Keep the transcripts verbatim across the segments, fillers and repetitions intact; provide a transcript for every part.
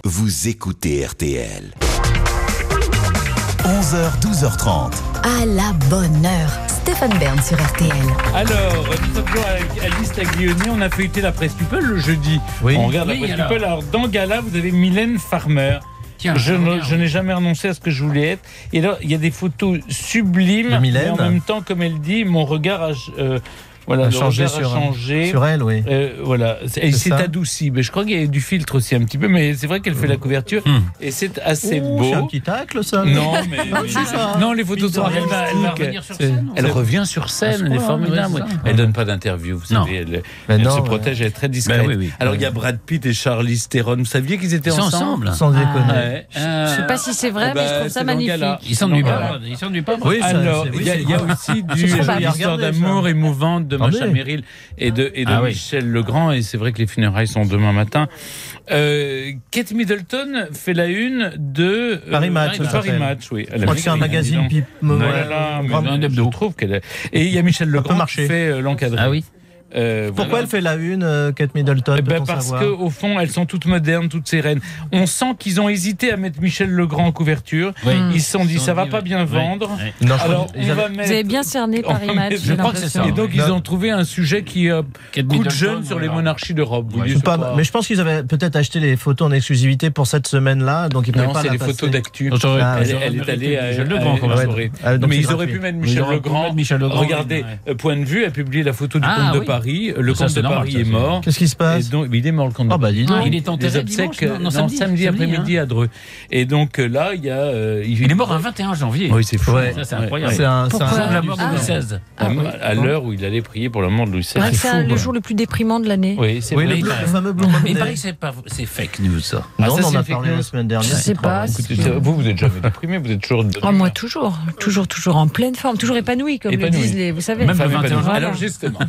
vous écoutez R T L. onze heures, douze heures trente. À la bonne heure, Stéphane Bern sur R T L. Alors, nous sommes toujours avec Alice Taglioni. On a feuilleté la presse People le jeudi. Oui. On regarde Oui, la presse alors. People. Alors, dans Gala, vous avez Mylène Farmer. Tiens, je, ne, regarde. je n'ai jamais renoncé à ce que je voulais être. Et là, il y a des photos sublimes. De Mylène. Mais en même temps, comme elle dit, mon regard a, euh, voilà, A le changé regard sur- a changé. Sur elle, oui. Euh, voilà, c'est, et C'est c'est ça. adouci. Mais je crois qu'il y a du filtre aussi un petit peu, mais c'est vrai qu'elle fait la couverture Hum. et c'est assez Oh, beau. c'est un petit tacle, ça. Non, mais, Ah, mais- c'est ça. non, les photos sont Elle va- magnifiques. elle va revenir sur scène, Elle c'est- revient sur À scène, ce elle est point, formidable. ouais, c'est ça. Elle donne pas d'interview, vous Non. savez. Elle, Ben elle non, se ouais. protège, elle est très discrète. Ben oui, oui. Alors il y a Brad Pitt et Charlize Theron. Vous saviez qu'ils étaient Ils sont ensemble, ensemble. Sans déconner. Ouais. Euh, Je sais pas si c'est vrai, eh mais ben, je trouve c'est ça dans magnifique. Gala. Ils s'ennuient Voilà. pas. Ils s'ennuient pas. Oui, alors, c'est- il y a, il y a aussi du, C'est une probable. histoire Regardez, d'amour ça. émouvante de Macha Attendez. Merrill et de, et de Ah oui. Michel Legrand. Et c'est vrai que les funérailles sont demain matin. Euh, Kate Middleton fait la une de euh, Paris Match, de ça Paris s'appelle. Match, oui. Je crois que c'est un magazine Puis pipe. Oh ouais, là là, mais grand- non, je trouve qu'elle est... Et il y a Michel Legrand qui marcher. fait euh, l'encadré. Ah oui. Euh, Pourquoi voilà. elle fait la une, euh, Kate Middleton, Eh ben, peut-on parce savoir qu'au fond, elles sont toutes modernes, toutes sereines. On sent qu'ils ont hésité à mettre Michel Legrand en couverture. Oui. Ils se sont dit, Ils se ça sont va dit, pas oui. bien Oui. vendre. Oui. Non, je Alors, crois on qu'ils va avaient- mettre... Vous avez bien cerné on Paris va Match. mettre- j'ai je crois que c'est l'impression. ça. Et donc, Non. ils ont trouvé un sujet qui euh, Kate coup de Middleton, jeune sur les voilà. monarchies d'Europe. Vous Ouais. dites, C'est pas- c'est pas- Mais je pense qu'ils avaient peut-être acheté les photos en exclusivité pour cette semaine-là, donc ils pouvaient Non, pas c'est la des passer. photos d'actu. Ah, Elle, ouais. elle est allée à, Michel à- Legrand, à quand la même. soirée. Ah, donc mais c'est ils auraient gratuit. pu mettre Ils Michel auraient pu Legrand. mettre Michel Legrand, Regardez, ouais. euh, Point de vue a publié la photo du Ah, comte de oui. Paris. Le Ça, comte c'est de normal, Paris ça, est c'est- mort. Qu'est-ce qui se passe? Et donc, il est mort, le comte de Ah, bah, Paris. dis donc. Il Il est enterré Les obsèques, dimanche, non, non, non, samedi, samedi samedi, après-midi hein. à Dreux. Et donc euh, là, il y a. euh, Il est mort un vingt et un janvier. Oui, c'est fou. Ouais. Ça, c'est Ouais, incroyable. ouais. C'est un, c'est Pourquoi un- la mort de Ah. Louis seize. À, à l'heure où il allait prier pour la mort de Louis C'est vrai seize. que c'est fou, un- le ouais. jour le plus déprimant de l'année. Oui, c'est Oui, vrai. le, bleu- le fameux Blue Mais il Monday. paraît que c'est, pas, c'est fake news, ça. Ah, Non, ça, on en c'est a une fake parlé news. la semaine dernière. Je sais pas. Écoutez, ça, vous, vous êtes jamais déprimé, vous êtes toujours. Ah, moi, toujours. Toujours, toujours en pleine forme. Toujours épanoui, comme Épanoui. le disent les. Vous savez. Même Femme le vingt et un épanouie. Voilà. Alors justement,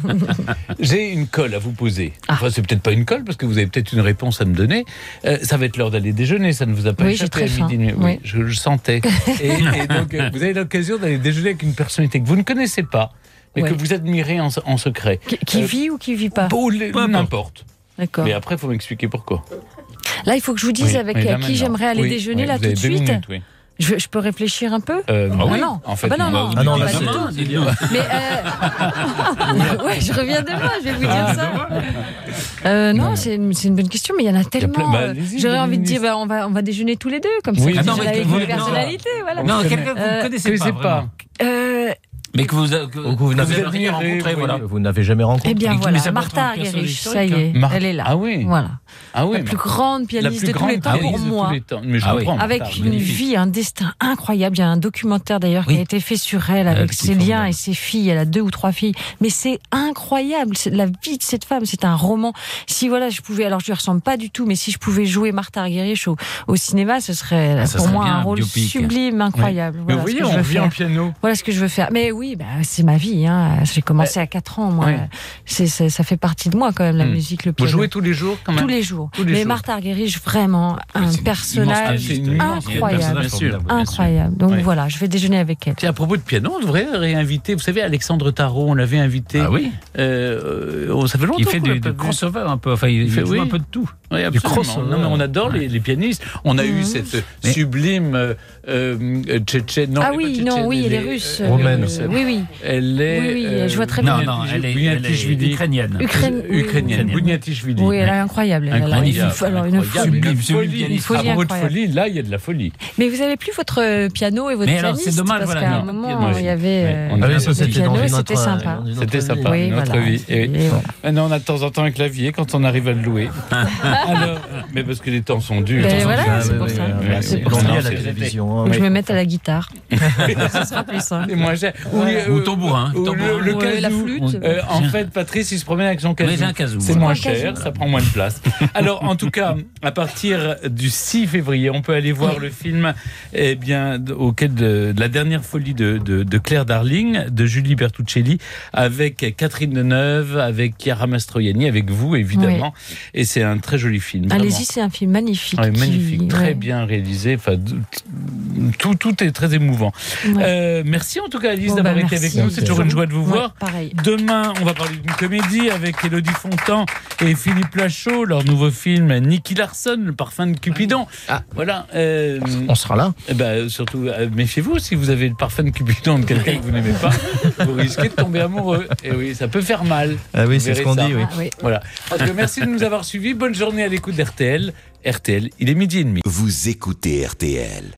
j'ai une colle à vous poser. Ah. Enfin, c'est peut-être pas une colle parce que vous avez peut-être une réponse à me donner. Euh, ça va être l'heure d'aller déjeuner, ça ne vous a pas Oui, j'ai échappé très à faim. midi. mais Oui, Oui. je, je sentais. Et, et donc, euh, vous avez l'occasion d'aller déjeuner avec une personnalité que vous ne connaissez pas, mais Ouais. que vous admirez en, en secret. Qui, qui Euh, vit ou qui vit pas Ou les- Peu importe. n'importe. D'accord. Mais après, il faut m'expliquer pourquoi. Là, il faut que je vous dise Oui, avec oui, là, euh, qui maintenant. j'aimerais aller Oui, déjeuner oui, là vous tout de avez deux suite. minutes, oui. Je, je peux réfléchir un peu Euh, Ah oui. non. En fait, Ah bah non, on va non. vous Ah non, dire là, pas c'est- du tout. dites-le. Mais euh... ouais, je reviens demain, je vais vous dire ça. Euh, non, c'est une, c'est une bonne question, mais il y en a tellement. plein- bah, euh, allez-y, J'aurais bonne envie de dire, ministre. bah, on va, on va déjeuner tous les deux, comme Oui, ça. ah non, je mais avec que vous- une non. personnalité, voilà. Non, connaît- quelqu'un que vous Euh, ne connaissez pas. Connaissez vraiment. pas. Euh, Mais que vous, que, que vous vous n'avez n'avez rien admiré, rencontré, oui. voilà. Vous n'avez jamais rencontré. eh bien Mais voilà, ça peut être Martha un personnage Argerich, ça y historique, est, Mar- elle est là. Ah oui. Voilà. Ah oui. La plus grande La pianiste plus de tous grande les temps pour pianiste de moi. tous les temps. Mais je Ah oui. comprends. Avec Martha, une magnifique. vie, un destin incroyable. Il y a un documentaire d'ailleurs qui Oui. a été fait sur elle avec Elle qui ses est liens formidable. et ses filles. Elle a deux ou trois filles. Mais c'est incroyable. C'est la vie de cette femme. C'est un roman. Si voilà, je pouvais, alors je lui ressemble pas du tout, mais si je pouvais jouer Martha Argerich au, au cinéma, ce serait Ah, ça pour serait moi bien, un un rôle biopic. sublime, incroyable. Mais Voilà vous ce voyez, que je on veux vit faire. en piano. Voilà ce que je veux faire. Mais oui, bah, c'est ma vie. Hein. J'ai commencé à quatre ans, moi. Ouais. C'est, c'est- ça fait partie de moi quand même, la Hmm. musique, le Vous piano. jouez tous les jours quand même. tous les jours. Tous les mais jours. Martha Argerich, vraiment un c'est une personnage immense- c'est une immense- incroyable. Bien sûr. Incroyable. Donc Ouais. voilà, je vais déjeuner avec elle. Tiens, à propos de piano, on devrait réinviter. Vous savez, Alexandre Tarot, on l'avait invité. Ah oui. Euh, euh, ça fait longtemps. Il fait qu'on l'a du, pas du vu. crossover un peu. Enfin, il, Il fait- il joue oui. un peu de tout. Oui, absolument. crossover. Non, mais on adore les, les pianistes. On a eu Mhm. cette Mais- sublime euh, euh, tchétchène. Non, Ah elle est oui, pas non, tchétchène, oui, elle est est, russe. euh, Roumaine. euh, oui, oui. Elle est. Oui, oui, je vois très Non, bien. non, elle est, elle est Buniatishvili. ukrainienne. Ukraine, oui, Ukrainienne. oui. Buniatishvili. Oui, elle est incroyable. Elle a Incroyable. une, fo- alors, une Incroyable. folie. Une Sublime, folie. sublime Une folie À propos de incroyable. folie, là, il y a de la folie. Mais vous avez plus votre piano et votre Mais alors, pianiste c'est dommage, parce voilà, qu'à un non, moment, piano, il y avait Ouais, euh, on Ah a- oui, ça le c'était dans piano une et autre, c'était sympa. dans une autre C'était vie. sympa. Oui, une autre voilà. vie. Et- Et voilà. Maintenant, on a de temps en temps un clavier quand on arrive à le louer. Alors, mais parce que les temps sont durs. Ben Les temps sont voilà, durs. c'est pour ça. ouais, C'est ouais. pour On ça. dit à la c'est- télévision. hein. Faut que je Ouais. me mette à la guitare. Ce sera plus simple. C'est moins cher. Ou, Ouais. euh, Ou tambourin, ou tambourin. le, le Ouais, la kazoo. flûte. Euh, en fait, Patrice, il se promène avec son kazoo. Oui, j'ai un kazoo, C'est moi. moins Un cher, kazoo. ça prend moins de place. Alors, en tout cas, à partir du six février, on peut aller voir le film, eh bien, d- auquel de, de la dernière folie de, de, de Claire Darling, de Julie Bertuccelli, avec Catherine Deneuve, avec Chiara Mastroianni, avec vous, évidemment. Et c'est un très joli film. vraiment. Allez-y, c'est un film magnifique. Ouais, qui- magnifique, très ouais. bien réalisé. Enfin, d- tout, tout est très émouvant. Ouais. Euh, merci en tout cas, Alice, Bon, d'avoir bah, été merci. avec nous. C'est toujours une joie de vous Ouais, voir. pareil. Demain, on va parler d'une comédie avec Élodie Fontan et Philippe Lachaud. Leur nouveau film Nicky Larson, le parfum de Cupidon. Ah. Voilà. euh, On sera là. eh ben, surtout, euh, méfiez-vous, si vous avez le parfum de Cupidon de quelqu'un que vous n'aimez pas, vous risquez de tomber amoureux. Et oui, ça peut faire mal. Ah oui, Vous c'est ce verrez qu'on ça. dit, oui. Ah, oui. Voilà. En tout cas, merci de nous avoir suivis. Bonne journée à l'écoute d'R T L. R T L, il est midi et demi. Vous écoutez R T L.